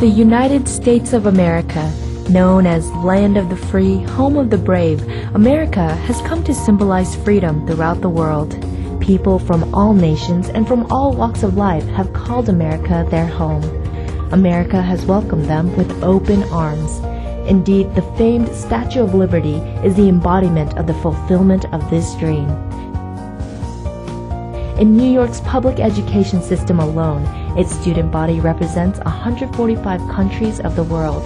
The United States of America, known as Land of the Free, Home of the Brave, America has come to symbolize freedom throughout the world. People from all nations and from all walks of life have called America their home. America has welcomed them with open arms. Indeed, the famed Statue of Liberty is the embodiment of the fulfillment of this dream. In New York's public education system alone, its student body represents 145 countries of the world.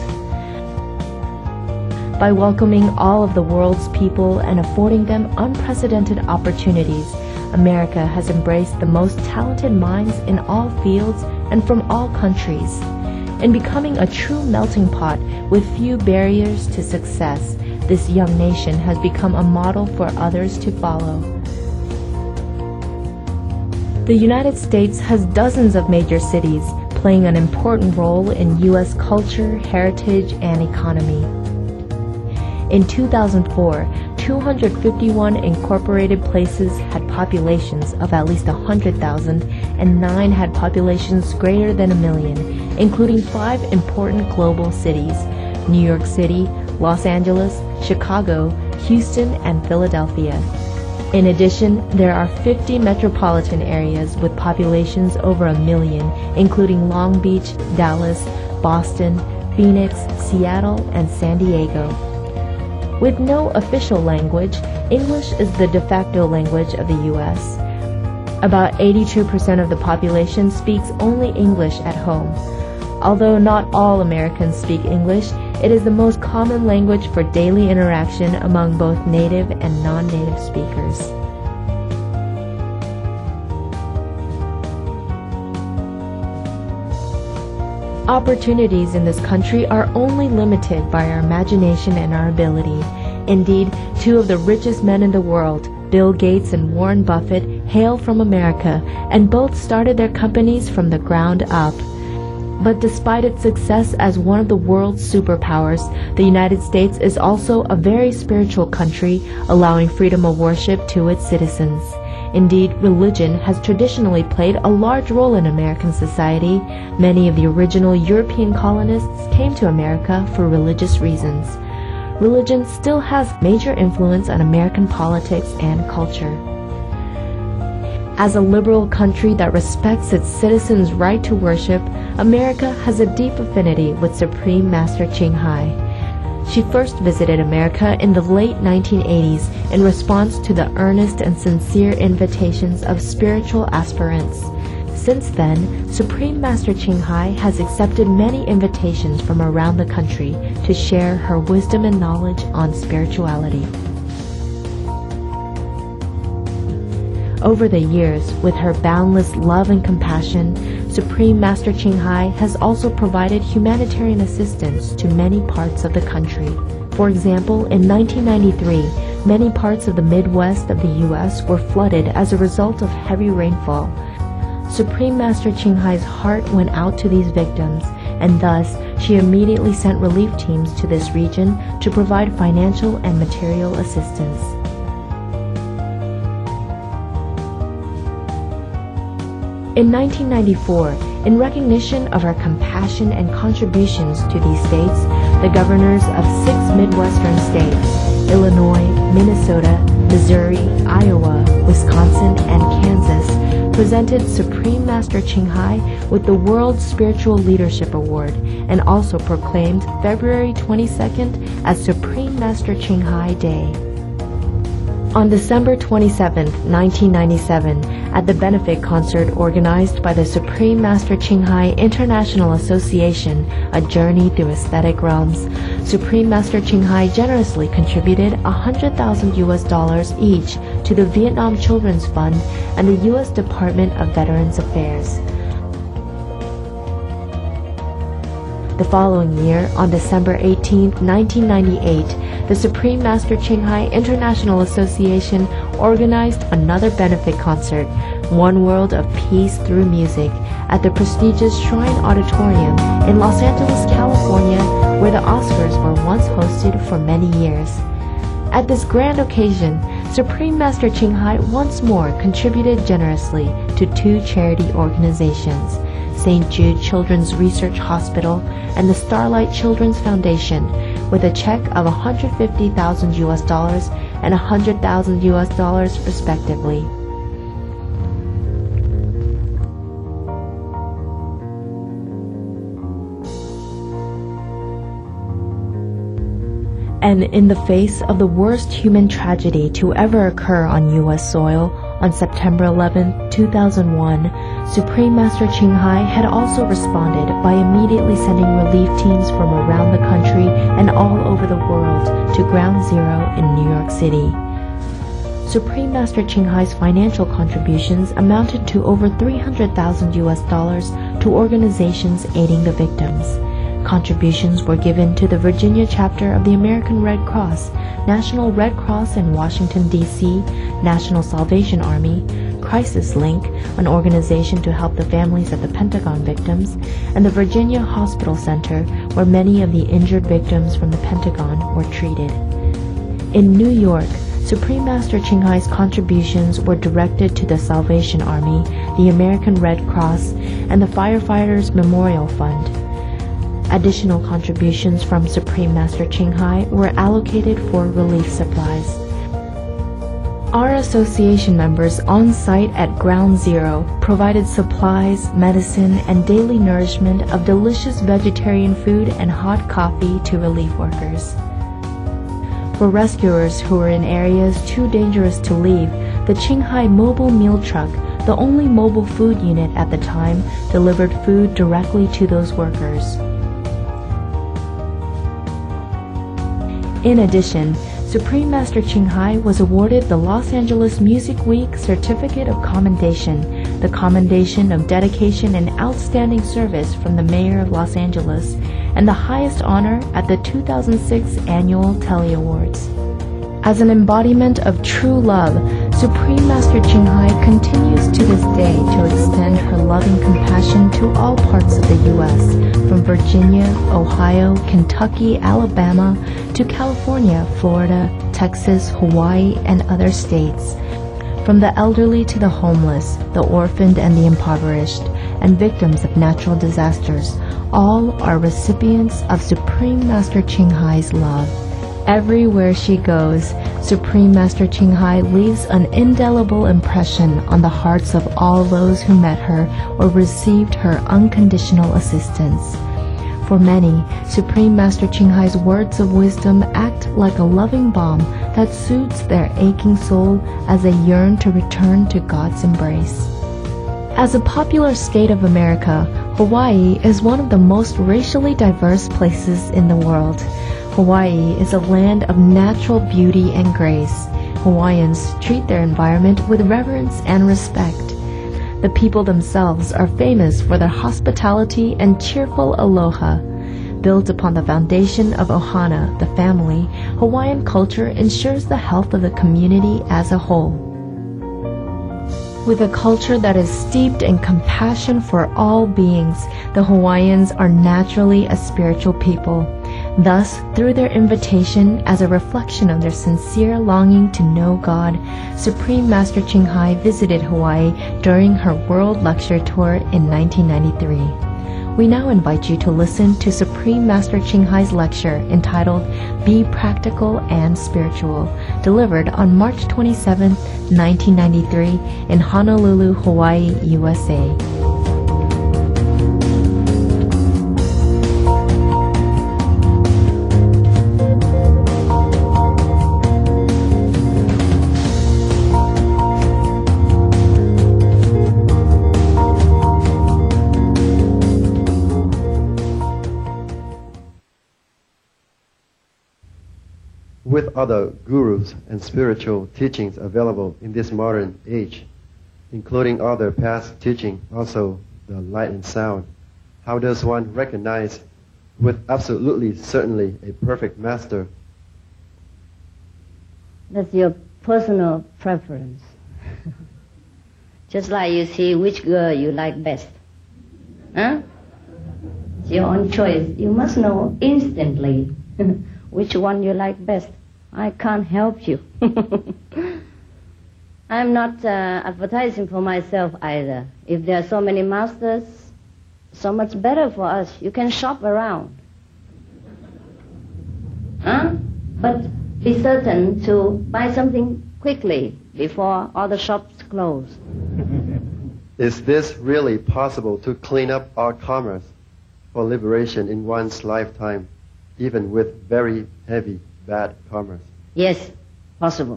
By welcoming all of the world's people and affording them unprecedented opportunities, America has embraced the most talented minds in all fields and from all countries. In becoming a true melting pot with few barriers to success, this young nation has become a model for others to follow. The United States has dozens of major cities, playing an important role in U.S. culture, heritage, and economy. In 2004, 251 incorporated places had populations of at least 100,000, and 9 had populations greater than 1 million, including 5 important global cities: New York City, Los Angeles, Chicago, Houston, and Philadelphia. In addition, there are 50 metropolitan areas with populations over 1 million, including Long Beach, Dallas, Boston, Phoenix, Seattle, and San Diego. With no official language, English is the de facto language of the U.S. About 82% of the population speaks only English at home. Although not all Americans speak English, it is the most common language for daily interaction among both native and non-native speakers. Opportunities in this country are only limited by our imagination and our ability. Indeed, 2 of the richest men in the world, Bill Gates and Warren Buffett, hail from America, and both started their companies from the ground up. But despite its success as one of the world's superpowers, the United States is also a very spiritual country, allowing freedom of worship to its citizens. Indeed, religion has traditionally played a large role in American society. Many of the original European colonists came to America for religious reasons. Religion still has major influence on American politics and culture. As a liberal country that respects its citizens' right to worship, America has a deep affinity with Supreme Master Ching Hai. She first visited America in the late 1980s in response to the earnest and sincere invitations of spiritual aspirants. Since then, Supreme Master Ching Hai has accepted many invitations from around the country to share her wisdom and knowledge on spirituality. Over the years, with her boundless love and compassion, Supreme Master Ching Hai has also provided humanitarian assistance to many parts of the country. For example, in 1993, many parts of the Midwest of the U.S. were flooded as a result of heavy rainfall. Supreme Master Ching Hai's heart went out to these victims, and thus she immediately sent relief teams to this region to provide financial and material assistance. In 1994, in recognition of her compassion and contributions to these states, the governors of 6 Midwestern states, Illinois, Minnesota, Missouri, Iowa, Wisconsin, and Kansas, presented Supreme Master Ching Hai with the World Spiritual Leadership Award and also proclaimed February 22nd as Supreme Master Ching Hai Day. On December 27, 1997, at the benefit concert organized by the Supreme Master Ching Hai International Association, A Journey Through Aesthetic Realms, Supreme Master Ching Hai generously contributed $100,000 each to the Vietnam Children's Fund and the U.S. Department of Veterans Affairs. The following year, on December 18, 1998, the Supreme Master Ching Hai International Association organized another benefit concert, One World of Peace Through Music, at the prestigious Shrine Auditorium in Los Angeles, California, where the Oscars were once hosted for many years. At this grand occasion, Supreme Master Ching Hai once more contributed generously to 2 charity organizations, St. Jude Children's Research Hospital, and the Starlight Children's Foundation, with a check of $150,000 and $100,000 respectively. And in the face of the worst human tragedy to ever occur on U.S. soil, on September 11, 2001, Supreme Master Ching Hai had also responded by immediately sending relief teams from around the country and all over the world to Ground Zero in New York City. Supreme Master Ching Hai's financial contributions amounted to over $300,000 to organizations aiding the victims. Contributions were given to the Virginia chapter of the American Red Cross, National Red Cross in Washington, D.C., National Salvation Army, Crisis Link, an organization to help the families of the Pentagon victims, and the Virginia Hospital Center, where many of the injured victims from the Pentagon were treated. In New York, Supreme Master Ching Hai's contributions were directed to the Salvation Army, the American Red Cross, and the Firefighters Memorial Fund. Additional contributions from Supreme Master Ching Hai were allocated for relief supplies. Our association members on site at Ground Zero provided supplies, medicine, and daily nourishment of delicious vegetarian food and hot coffee to relief workers. For rescuers who were in areas too dangerous to leave, the Ching Hai Mobile Meal Truck, the only mobile food unit at the time, delivered food directly to those workers. In addition, Supreme Master Ching Hai was awarded the Los Angeles Music Week Certificate of Commendation, the Commendation of Dedication and Outstanding Service from the Mayor of Los Angeles, and the highest honor at the 2006 Annual Telly Awards. As an embodiment of true love, Supreme Master Ching Hai continues to this day to extend her loving compassion to all parts of the U.S., from Virginia, Ohio, Kentucky, Alabama, to California, Florida, Texas, Hawaii, and other states. From the elderly to the homeless, the orphaned and the impoverished, and victims of natural disasters, all are recipients of Supreme Master Ching Hai's love. Everywhere she goes, Supreme Master Ching Hai leaves an indelible impression on the hearts of all those who met her or received her unconditional assistance. For many, Supreme Master Ching Hai's words of wisdom act like a loving balm that soothes their aching soul as they yearn to return to God's embrace. As a popular state of America, Hawaii is one of the most racially diverse places in the world. Hawaii is a land of natural beauty and grace. Hawaiians treat their environment with reverence and respect. The people themselves are famous for their hospitality and cheerful aloha. Built upon the foundation of ohana, the family, Hawaiian culture ensures the health of the community as a whole. With a culture that is steeped in compassion for all beings, the Hawaiians are naturally a spiritual people. Thus, through their invitation as a reflection of their sincere longing to know God, Supreme Master Ching Hai visited Hawaii during her World Lecture Tour in 1993. We now invite you to listen to Supreme Master Ching Hai's lecture entitled Be Practical and Spiritual, delivered on March 27, 1993 in Honolulu, Hawaii, USA. With other gurus and spiritual teachings available in this modern age, including other past teaching, also the light and sound, how does one recognize with absolutely certainly a perfect master? That's your personal preference. Just like you see which girl you like best. Huh? It's your own choice. You must know instantly which one you like best. I can't help you. I'm not advertising for myself either. If there are so many masters, so much better for us. You can shop around. Huh? But be certain to buy something quickly before all the shops close. Is this really possible to clean up our commerce for liberation in one's lifetime, even with very heavy, bad commerce? Yes, possible.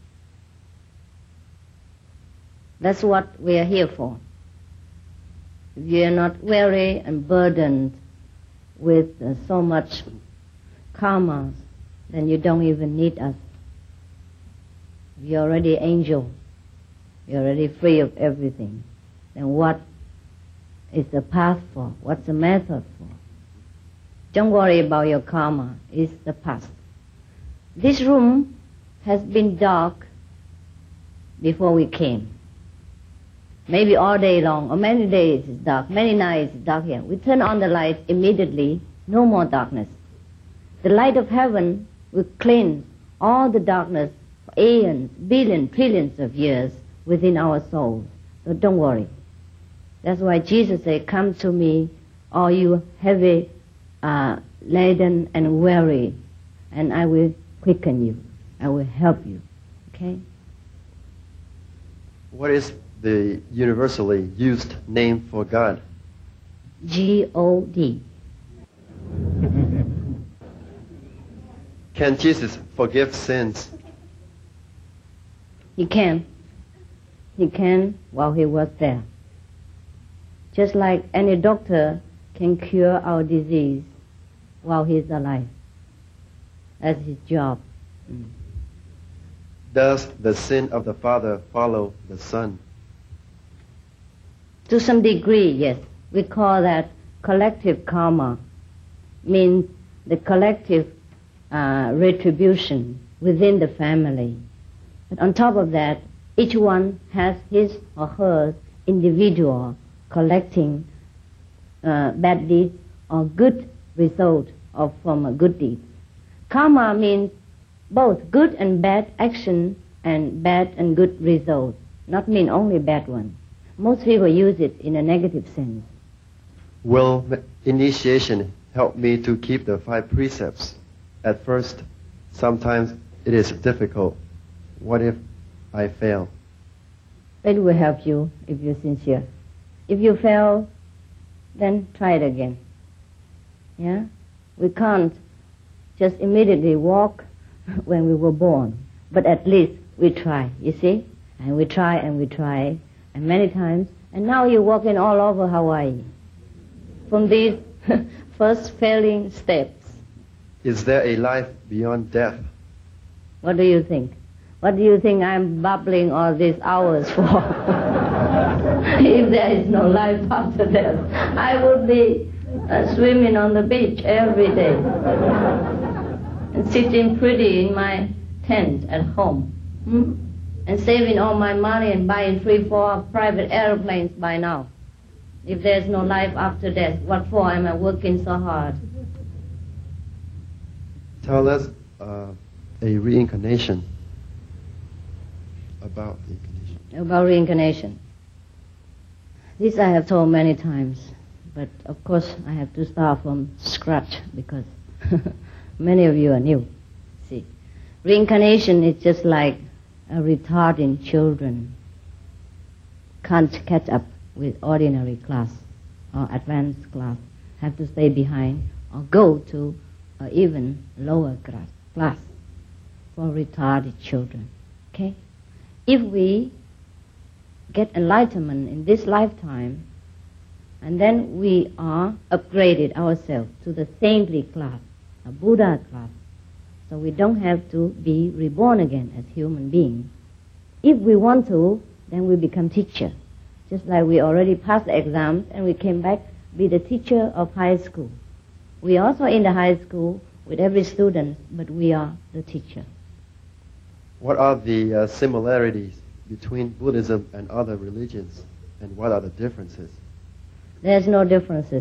That's what we are here for. If you are not weary and burdened with so much karma, then you don't even need us. You're already angel. You're already free of everything. Then what is the path for? What's the method for? Don't worry about your karma. It's the past. This room has been dark before we came. Maybe all day long, or many days it's dark, many nights it's dark here. We turn on the light immediately, no more darkness. The light of heaven will cleanse all the darkness for aeons, billions, trillions of years within our souls. So don't worry. That's why Jesus said, come to me, all you heavy laden and weary, and I will quicken you. I will help you. Okay? What is the universally used name for God? G-O-D. Can Jesus forgive sins? He can. He can while he was there. Just like any doctor can cure our disease while he's alive. That's his job. Does the sin of the father follow the son? To some degree, yes. We call that collective karma. Means the collective retribution within the family. But on top of that, each one has his or her individual collecting bad deeds or good result from a good deed. Karma means both good and bad action and bad and good result, not mean only bad one. Most people use it in a negative sense. Will initiation help me to keep the 5 precepts? At first, sometimes it is difficult. What if I fail? It will help you if you're sincere. If you fail, then try it again. Yeah? We can't just immediately walk when we were born, but at least we try, you see? And we try and we try, and many times, and now you're walking all over Hawaii from these first failing steps. Is there a life beyond death? What do you think? What do you think I'm babbling all these hours for? If there is no life after death, I would be swimming on the beach every day and sitting pretty in my tent at home and saving all my money and buying 3-4 private airplanes by now. If there's no life after death, what for am I working so hard? Tell us a reincarnation. About reincarnation. About reincarnation. This I have told many times, but of course I have to start from scratch because many of you are new. See, reincarnation is just like a retarding children. Can't catch up with ordinary class or advanced class. Have to stay behind or go to an even lower class for retarded children. Okay? If we get enlightenment in this lifetime, and then we are upgraded ourselves to the saintly class, a Buddha class, so we don't have to be reborn again as human beings. If we want to, then we become teacher. Just like we already passed the exams and we came back be the teacher of high school. We are also in the high school with every student, but we are the teacher. What are the similarities between Buddhism and other religions, and what are the differences? There's no differences.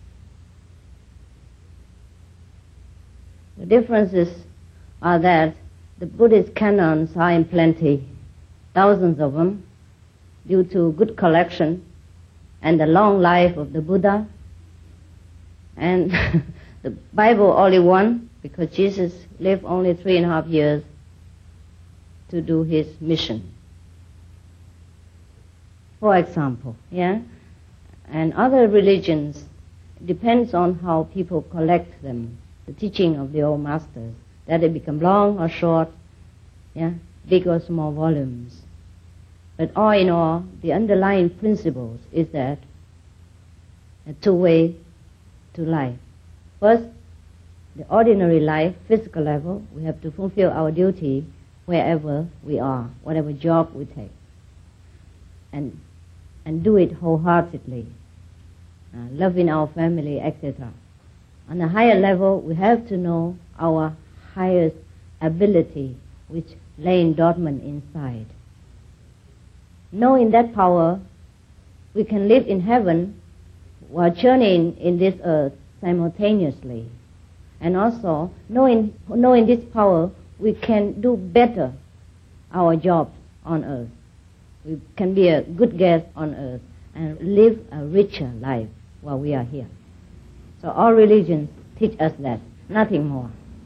The differences are that the Buddhist canons are in plenty, thousands of them, due to good collection and the long life of the Buddha And the Bible only one, because Jesus lived only 3.5 years to do his mission. For example, yeah? And other religions depends on how people collect them, the teaching of the old masters, that they become long or short, yeah? Big or small volumes. But all in all, the underlying principles is that a two-way to life. First, the ordinary life, physical level, we have to fulfill our duty wherever we are, whatever job we take, and do it wholeheartedly, loving our family, etc. On a higher level, we have to know our highest ability, which lay dormant inside. Knowing that power, we can live in heaven while journeying in this earth simultaneously. And also, knowing this power, we can do better our jobs on earth. We can be a good guest on earth and live a richer life while we are here. So all religions teach us that, nothing more.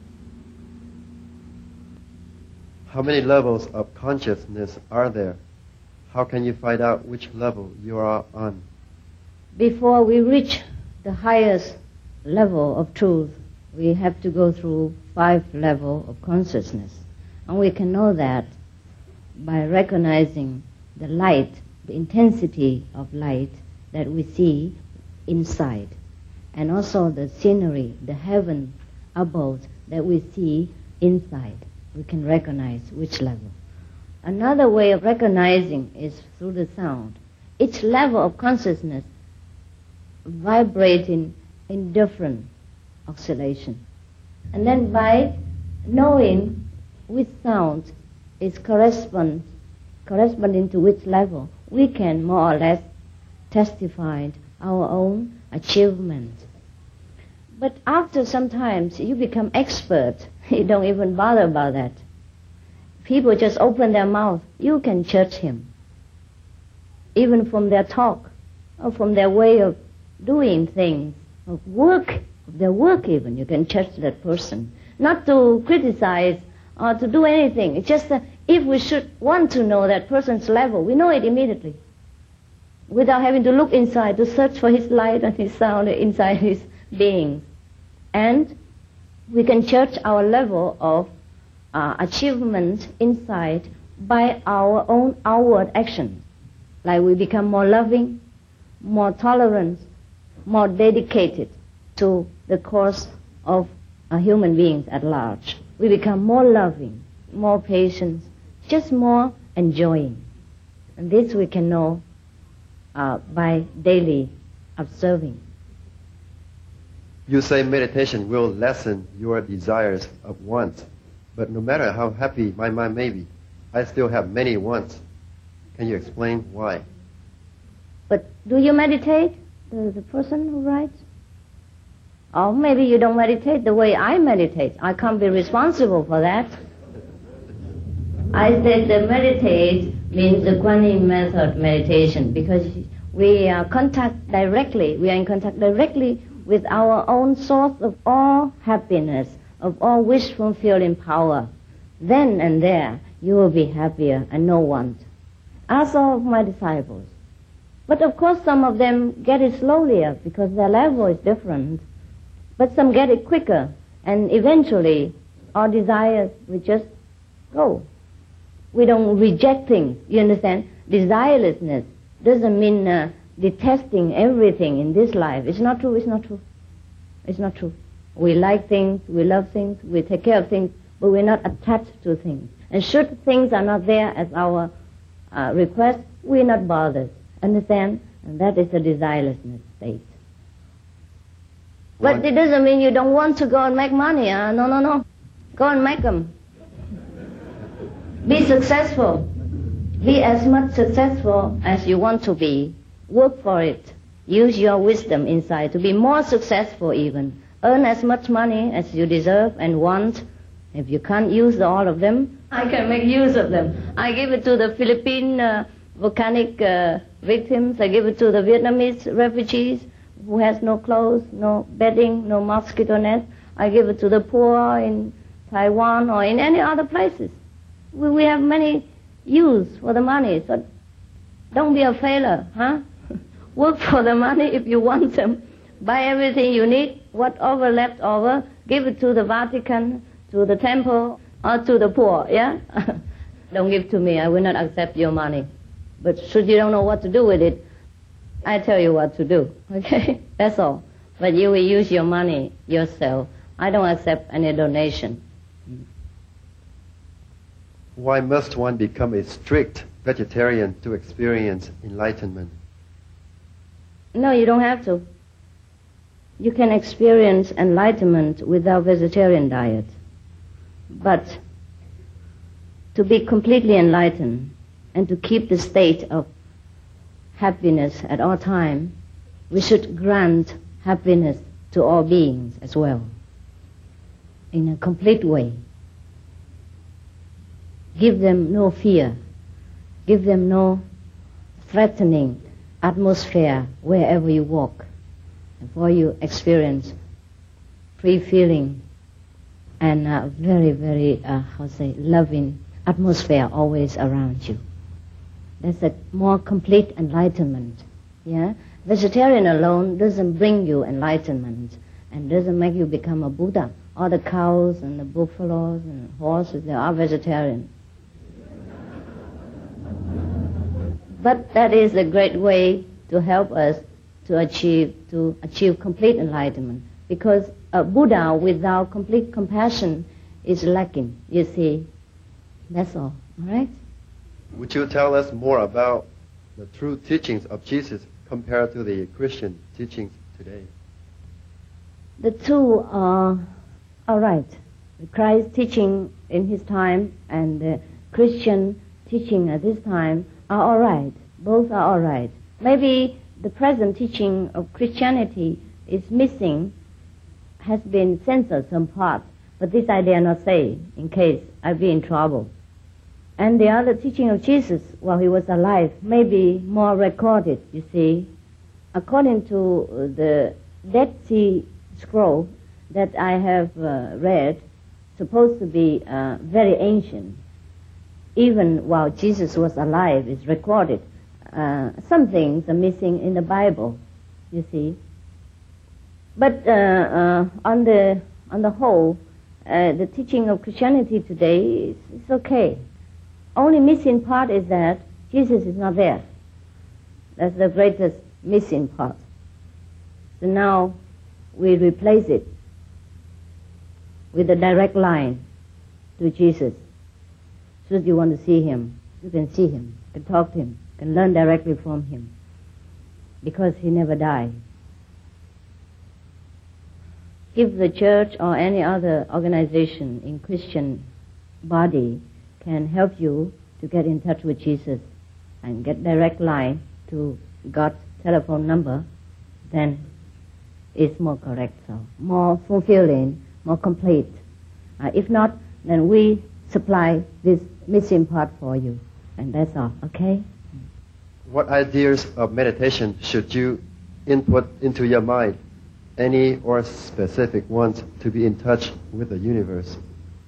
How many levels of consciousness are there? How can you find out which level you are on? Before we reach the highest level of truth, we have to go through 5 levels of consciousness. And we can know that by recognizing the light, the intensity of light that we see inside. And also the scenery, the heaven above that we see inside. We can recognize which level. Another way of recognizing is through the sound. Each level of consciousness vibrating in different oscillation. And then by knowing which sound is corresponding to which level, we can more or less testify our own achievement. But after sometimes you become expert, you don't even bother about that. People just open their mouth, you can judge him. Even from their talk, or from their way of doing things, of their work even, you can judge that person. Not to criticize or to do anything. It's just that if we should want to know that person's level, we know it immediately. Without having to look inside, to search for his light and his sound inside his being. And we can judge our level of achievement inside by our own outward actions. Like we become more loving, more tolerant, more dedicated to the cause of human beings at large. We become more loving, more patient, just more enjoying. And this we can know by daily observing. You say meditation will lessen your desires of wants, but no matter how happy my mind may be, I still have many wants. Can you explain why? But do you meditate, the person who writes? Or maybe you don't meditate the way I meditate. I can't be responsible for that. I said the meditate means the Kuan Yin method meditation, because we are in contact directly with our own source of all happiness, of all wish-fulfilling power. Then and there, you will be happier and no want. As all of my disciples. But of course some of them get it slowly because their level is different. But some get it quicker, and eventually our desires will just go. We don't reject things, you understand? Desirelessness doesn't mean detesting everything in this life. It's not true, it's not true. It's not true. We like things, we love things, we take care of things, but we're not attached to things. And should things are not there as our request, we're not bothered. Understand? And that is the desirelessness state. But it doesn't mean you don't want to go and make money. No. Go and make them. Be successful. Be as much successful as you want to be. Work for it. Use your wisdom inside to be more successful even. Earn as much money as you deserve and want. If you can't use all of them, I can make use of them. I give it to the Philippine volcanic victims. I give it to the Vietnamese refugees. who has no clothes, no bedding, no mosquito net. I give it to the poor in Taiwan or in any other places. We have many use for the money, so don't be a failure, huh? Work for the money if you want them. Buy everything you need, whatever left over, give it to the Vatican, to the temple, or to the poor, yeah? Don't give to me, I will not accept your money. But should you don't know what to do with it, I tell you what to do, okay? That's all. But you will use your money yourself. I don't accept any donation. Why must one become a strict vegetarian to experience enlightenment? No, you don't have to. You can experience enlightenment without vegetarian diet. But to be completely enlightened and to keep the state of happiness at all time, we should grant happiness to all beings as well, in a complete way. Give them no fear. Give them no threatening atmosphere wherever you walk. For you experience free feeling and very, very, loving atmosphere always around you. That's a more complete enlightenment. Yeah, vegetarian alone doesn't bring you enlightenment and doesn't make you become a Buddha. All the cows and the buffaloes and horses, they are vegetarian. But that is a great way to help us to achieve complete enlightenment. Because a Buddha without complete compassion is lacking, you see. That's all right? Would you tell us more about the true teachings of Jesus compared to the Christian teachings today? The two are all right. The Christ teaching in his time and the Christian teaching at this time are all right. Both are all right. Maybe the present teaching of Christianity is missing, has been censored some part, but this I dare not say in case I be in trouble. And the other teaching of Jesus while he was alive may be more recorded, you see. According to the Dead Sea Scroll that I have read, supposed to be very ancient, even while Jesus was alive, is recorded. Some things are missing in the Bible, you see. But on the whole, the teaching of Christianity today is okay. Only missing part is that Jesus is not there. That's the greatest missing part. So now we replace it with a direct line to Jesus. Should you want to see him, you can see him, you can talk to him, you can learn directly from him, because he never died. If the church or any other organization in Christian body can help you to get in touch with Jesus and get direct line to God's telephone number, then it's more correct, so more fulfilling, more complete. If not, then we supply this missing part for you, and that's all, okay? What ideas of meditation should you input into your mind? Any or specific ones to be in touch with the universe?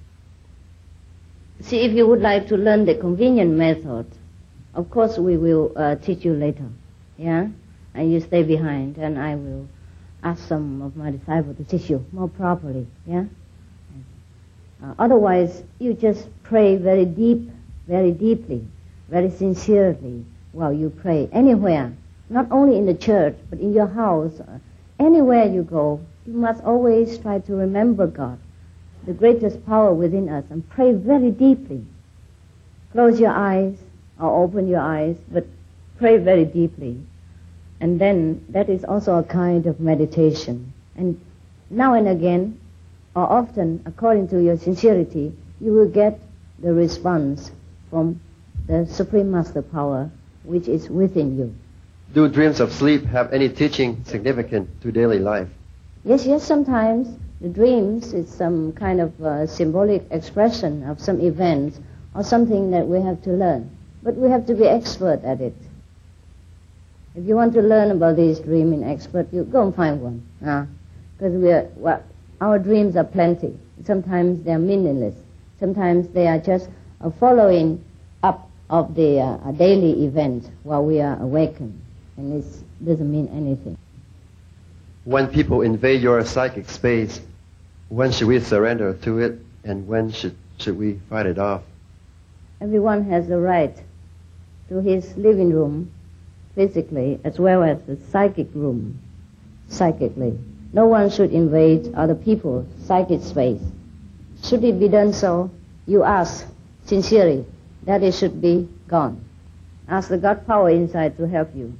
See, if you would like to learn the convenient method, of course we will teach you later, yeah? And you stay behind, and I will ask some of my disciples to teach you more properly, yeah? Otherwise, you just pray very deeply, very sincerely while you pray, anywhere, not only in the church, but in your house, anywhere you go. You must always try to remember God, the greatest power within us, and pray very deeply. Close your eyes or open your eyes, but pray very deeply. And then that is also a kind of meditation. And now and again, or often, according to your sincerity, you will get the response from the Supreme Master Power, which is within you. Do dreams of sleep have any teaching significant to daily life? Yes, sometimes the dreams is some kind of symbolic expression of some events or something that we have to learn. But we have to be expert at it. If you want to learn about these dreaming experts, you go and find one. Because our dreams are plenty. Sometimes they are meaningless. Sometimes they are just a following up of the daily event while we are awakened. And it doesn't mean anything. When people invade your psychic space, when should we surrender to it, and when should we fight it off? Everyone has the right to his living room, physically, as well as the psychic room, psychically. No one should invade other people's psychic space. Should it be done so, you ask sincerely that it should be gone. Ask the God power inside to help you.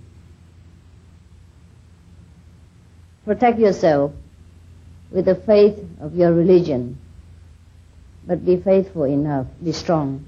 Protect yourself with the faith of your religion, but be faithful enough, be strong.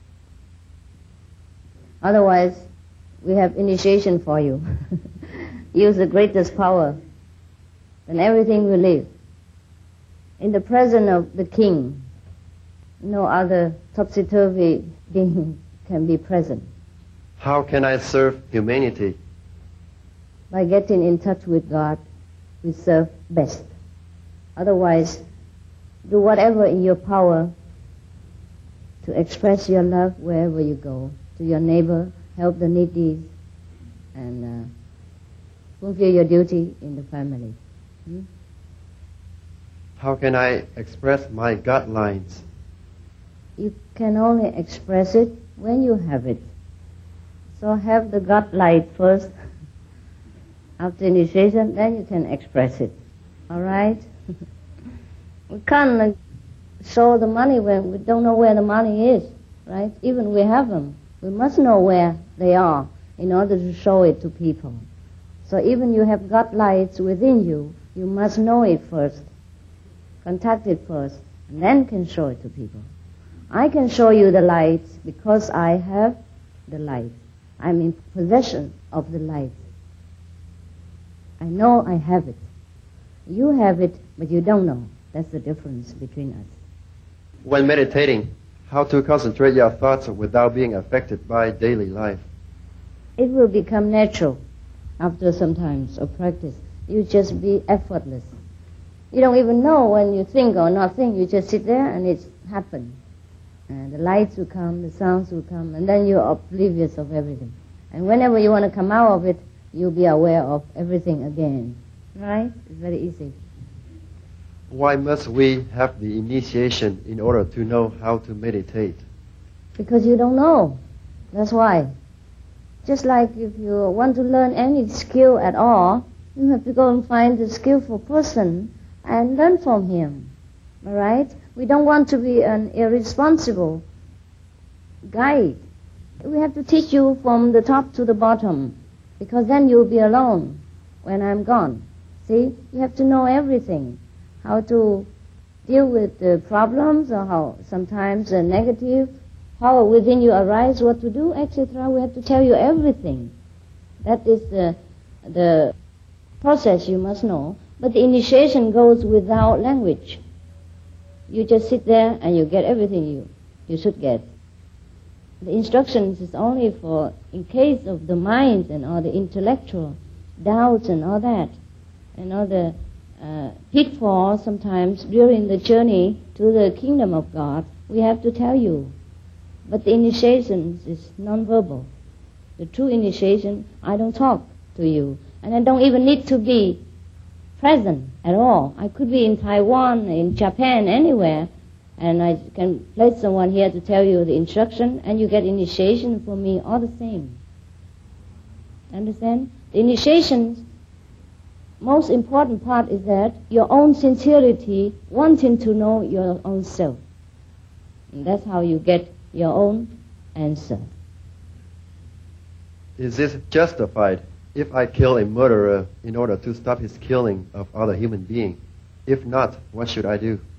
Otherwise, we have initiation for you. Use the greatest power, and everything will live. In the presence of the king, no other topsy-turvy being can be present. How can I serve humanity? By getting in touch with God, we serve best. Otherwise, do whatever in your power to express your love wherever you go, to your neighbor, help the needy, and fulfill your duty in the family. How can I express my gut lines? You can only express it when you have it. So have the gut light first. After initiation, then you can express it. All right? We can't show the money when we don't know where the money is, right? Even we have them. We must know where they are in order to show it to people. So even you have gut lights within you, you must know it first, contact it first, and then can show it to people. I can show you the lights because I have the light. I'm in possession of the light. I know I have it. You have it, but you don't know. That's the difference between us. When meditating, how to concentrate your thoughts without being affected by daily life? It will become natural after some time of practice. You just be effortless. You don't even know when you think or not think. You just sit there and it's happened. And the lights will come, the sounds will come, and then you're oblivious of everything. And whenever you want to come out of it, you'll be aware of everything again. Right? It's very easy. Why must we have the initiation in order to know how to meditate? Because you don't know. That's why. Just like if you want to learn any skill at all, you have to go and find a skillful person and learn from him. All right? We don't want to be an irresponsible guide. We have to teach you from the top to the bottom, because then you'll be alone when I'm gone. See? You have to know everything. How to deal with the problems, or how sometimes a negative power within you arise, what to do, etc. We have to tell you everything. That is the process you must know. But the initiation goes without language. You just sit there and you get everything you should get. The instructions is only for in case of the mind and all the intellectual doubts and all that, and all the pitfalls sometimes during the journey to the kingdom of God. We have to tell you. But the initiation is non-verbal. The true initiation, I don't talk to you. And I don't even need to be present at all. I could be in Taiwan, in Japan, anywhere, and I can place someone here to tell you the instruction, and you get initiation from me all the same. Understand? The initiation, most important part is that your own sincerity, wanting to know your own self. And that's how you get your own answer. Is this justified if I kill a murderer in order to stop his killing of other human beings? If not, what should I do?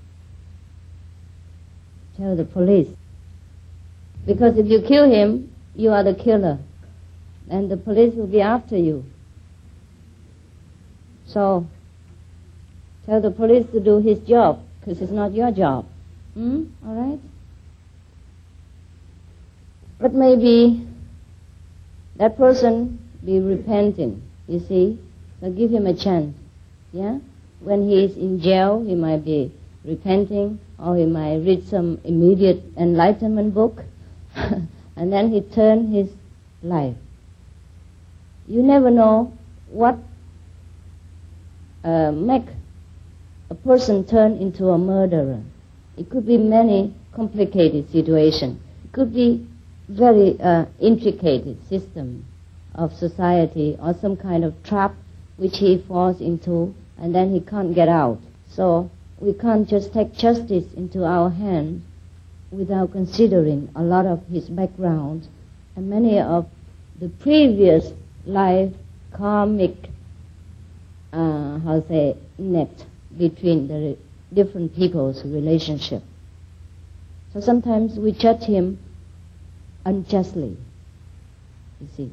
Tell the police. Because if you kill him, you are the killer. And the police will be after you. So, tell the police to do his job, because it's not your job. All right? But maybe that person be repenting, you see. So give him a chance, yeah? When he is in jail, he might be repenting, or he might read some immediate enlightenment book, and then he turn his life. You never know what make a person turn into a murderer. It could be many complicated situations. It could be very intricate system of society or some kind of trap which he falls into and then he can't get out. So we can't just take justice into our hands without considering a lot of his background and many of the previous life karmic net between the different people's relationship. So sometimes we judge him unjustly, you see.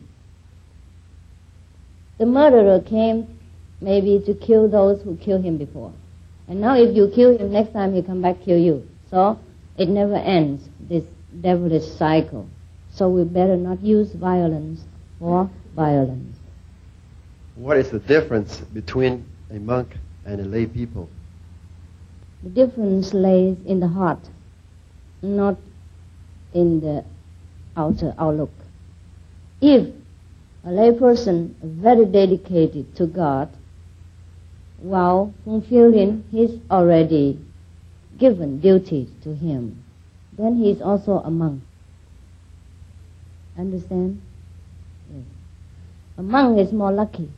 The murderer came maybe to kill those who killed him before. And now if you kill him, next time he come back kill you. So it never ends, this devilish cycle. So we better not use violence for violence. What is the difference between a monk and a lay people? The difference lays in the heart, not in the outer outlook. If a lay person is very dedicated to God while fulfilling his already given duties to him, then he is also a monk. Understand? Yes. A monk is more lucky.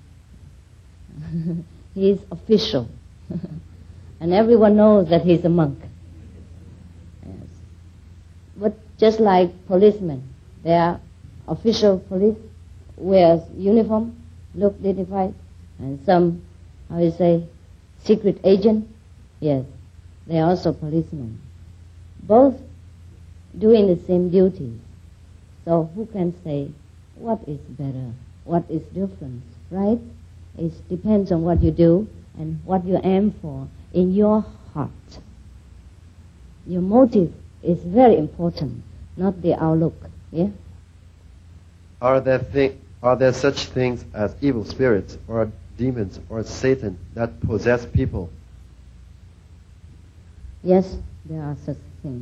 He is official. And everyone knows that he's a monk. Yes. But just like policemen, they are official police, wears uniform, look dignified, and some, secret agent, yes, they are also policemen. Both doing the same duty. So who can say what is better, what is different, right? It depends on what you do and what you aim for in your heart. Your motive is very important, not the outlook, yeah? Are there such things as evil spirits or demons or Satan that possess people? Yes, there are such things.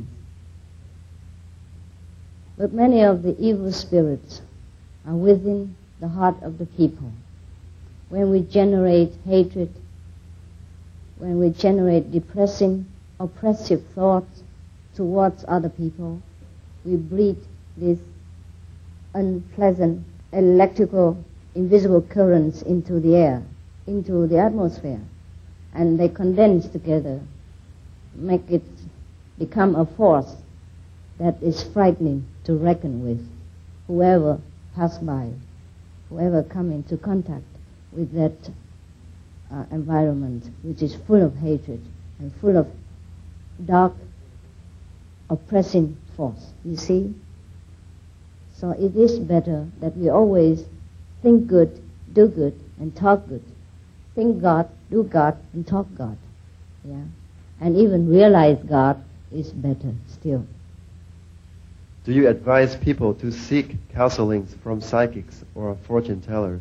But many of the evil spirits are within the heart of the people. When we generate hatred, when we generate depressing, oppressive thoughts towards other people, we breathe this unpleasant electrical invisible currents into the air, into the atmosphere, and they condense together, make it become a force that is frightening to reckon with. Whoever pass by, whoever come into contact with that environment which is full of hatred and full of dark, oppressing force, you see? So it is better that we always think good, do good, and talk good. Think God, do God, and talk God. Yeah? And even realize God is better still. Do you advise people to seek counselings from psychics or fortune tellers?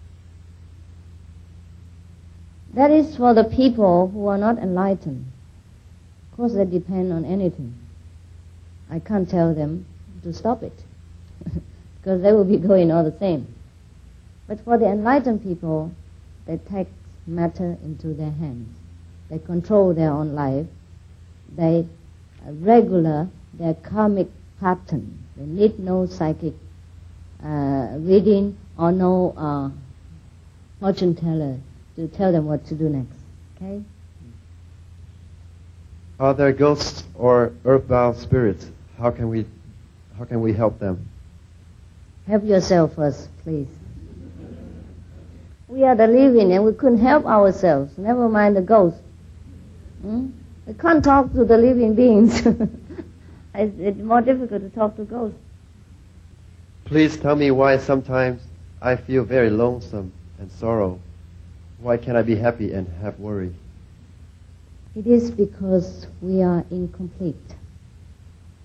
That is for the people who are not enlightened. Of course, they depend on anything. I can't tell them to stop it, because they will be going all the same. But for the enlightened people, they take matter into their hands. They control their own life. They regulate their karmic pattern. They need no psychic reading or no fortune teller to tell them what to do next. Okay? Are there ghosts or earthbound spirits? How can we help them? Help yourself first, please. We are the living and we couldn't help ourselves. Never mind the ghosts. We can't talk to the living beings. It's more difficult to talk to ghosts. Please tell me why sometimes I feel very lonesome and sorrow. Why can't I be happy and have worry? It is because we are incomplete.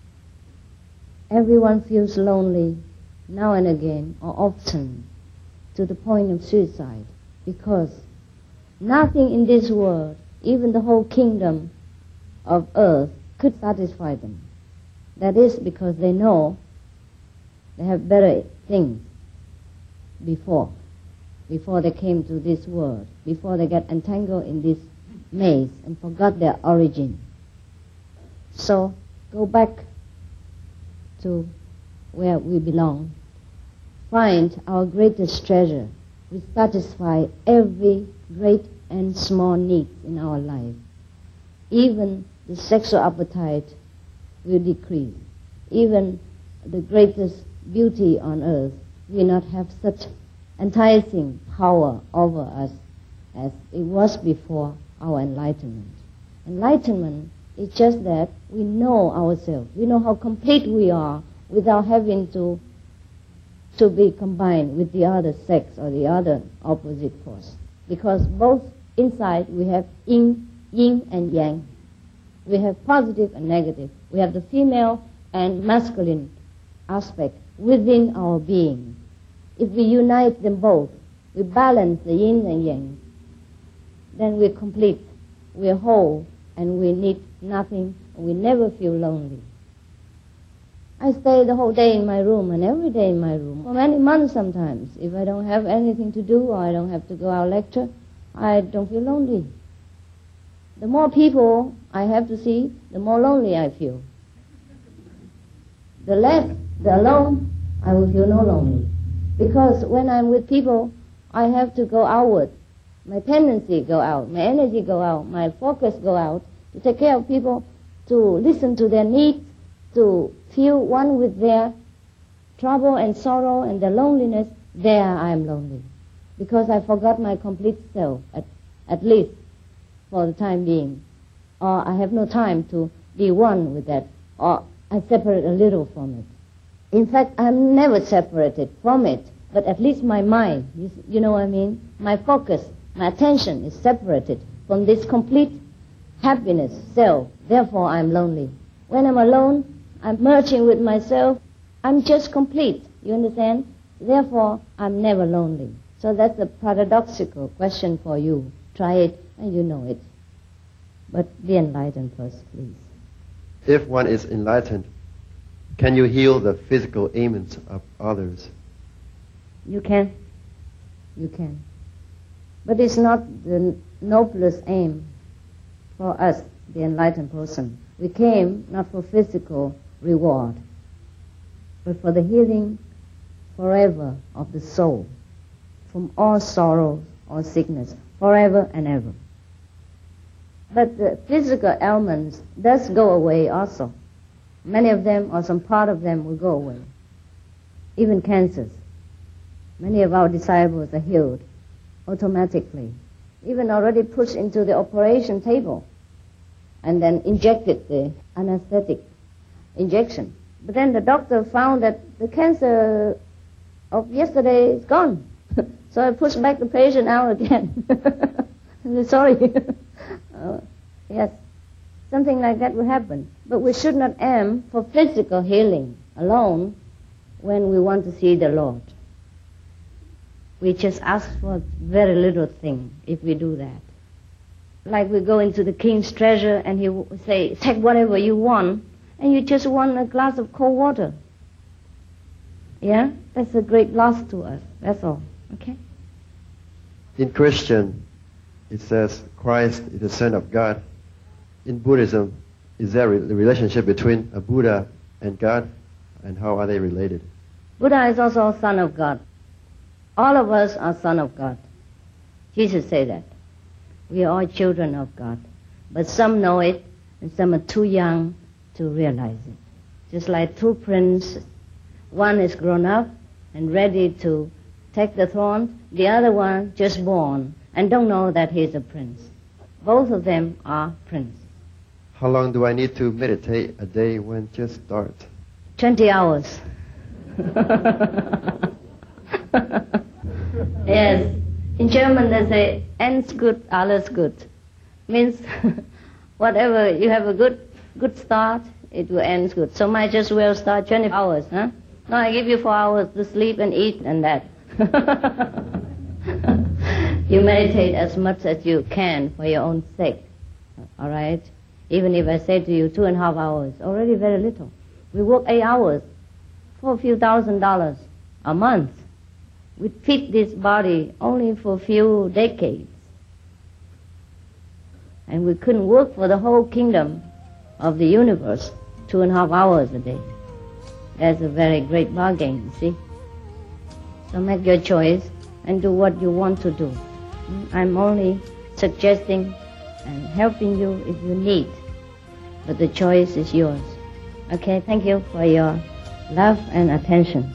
Everyone feels lonely now and again or often. to the point of suicide, because nothing in this world, even the whole kingdom of earth, could satisfy them. That is because they know they have better things before they came to this world, before they got entangled in this maze and forgot their origin. So go back to where we belong. Find our greatest treasure, which satisfy every great and small need in our life. Even the sexual appetite will decrease. Even the greatest beauty on earth will not have such enticing power over us as it was before our enlightenment. Enlightenment is just that we know ourselves. We know how complete we are without having to be combined with the other sex or the other opposite force. Because both inside we have yin and yang. We have positive and negative. We have the female and masculine aspect within our being. If we unite them both, we balance the yin and yang, then we're complete, we're whole, and we need nothing, and we never feel lonely. I stay the whole day in my room, and every day in my room, for many months sometimes. If I don't have anything to do, or I don't have to go out lecture, I don't feel lonely. The more people I have to see, the more lonely I feel. The alone, I will feel no lonely. Because when I'm with people, I have to go outward. My tendency go out, my energy go out, my focus go out, to take care of people, to listen to their needs, to feel one with their trouble and sorrow and their loneliness. There I am lonely. Because I forgot my complete self, at least for the time being. Or I have no time to be one with that, or I separate a little from it. In fact, I'm never separated from it, but at least my mind, you know what I mean? My focus, my attention is separated from this complete happiness, self. Therefore, I'm lonely. When I'm alone, I'm merging with myself. I'm just complete. You understand? Therefore, I'm never lonely. So that's a paradoxical question for you. Try it and you know it. But be enlightened first, please. If one is enlightened, can you heal the physical ailments of others? You can. You can. But it's not the noblest aim for us, the enlightened person. We came not for physical reward, but for the healing forever of the soul from all sorrow or sickness, forever and ever. But the physical ailments does go away also. Many of them, or some part of them, will go away. Even cancers. Many of our disciples are healed automatically. Even already pushed into the operation table and then injected the anesthetic injection. But then the doctor found that the cancer of yesterday is gone. So I pushed back the patient out again. Sorry. Yes. Something like that will happen. But we should not aim for physical healing alone when we want to see the Lord. We just ask for very little thing if we do that. Like we go into the king's treasure and he will say, take whatever you want, and you just want a glass of cold water. Yeah? That's a great loss to us. That's all. Okay? In Christian, it says Christ is the Son of God. In Buddhism, is there a relationship between a Buddha and God, and how are they related? Buddha is also a son of God. All of us are son of God. Jesus said that. We are all children of God. But some know it, and some are too young to realize it. Just like two princes. One is grown up and ready to take the throne. The other one just born and don't know that he's a prince. Both of them are princes. How long do I need to meditate a day when it just starts? 20 hours. Yes. In German they say, ends gut, alles gut. Means whatever, you have a good start, it will end good. So might just well start 20 hours, huh? No, I give you 4 hours to sleep and eat and that. You meditate as much as you can for your own sake. All right? Even if I say to you 2.5 hours, already very little. We work 8 hours for a few $1,000s a month. We feed this body only for a few decades. And we couldn't work for the whole kingdom of the universe 2.5 hours a day. That's a very great bargain, you see. So make your choice and do what you want to do. I'm only suggesting and helping you if you need. But the choice is yours. Okay, thank you for your love and attention.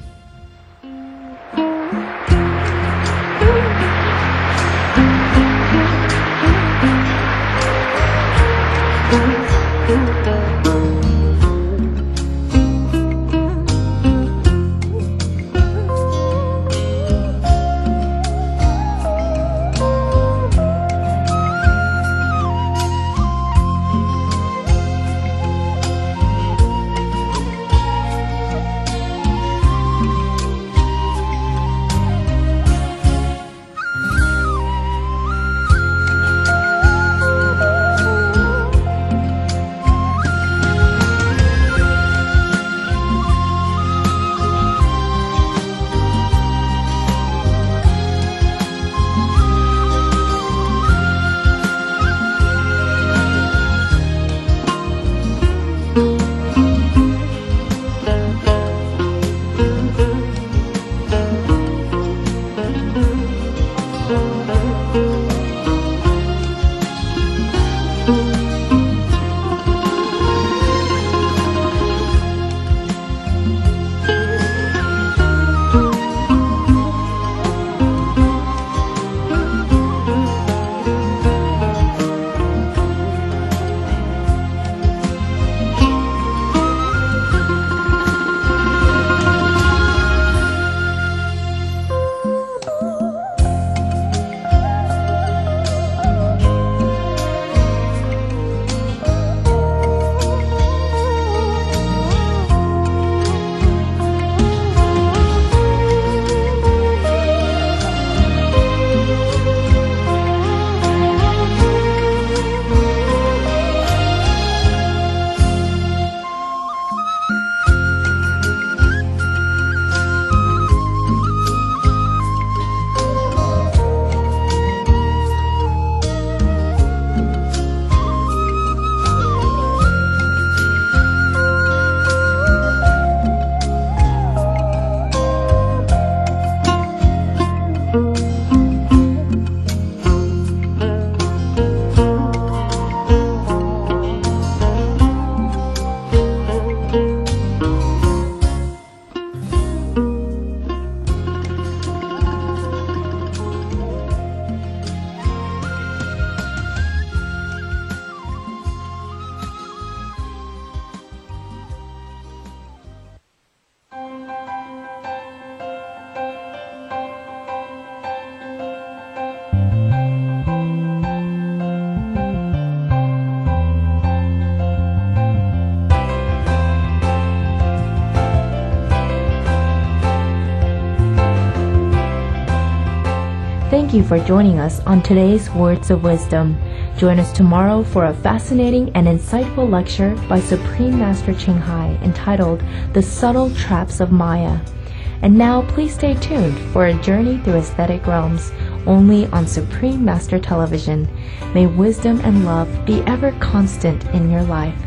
Thank you for joining us on today's Words of Wisdom. Join us tomorrow for a fascinating and insightful lecture by Supreme Master Ching Hai entitled The Subtle Traps of Maya. And now please stay tuned for a journey through aesthetic realms only on Supreme Master Television. May wisdom and love be ever constant in your life.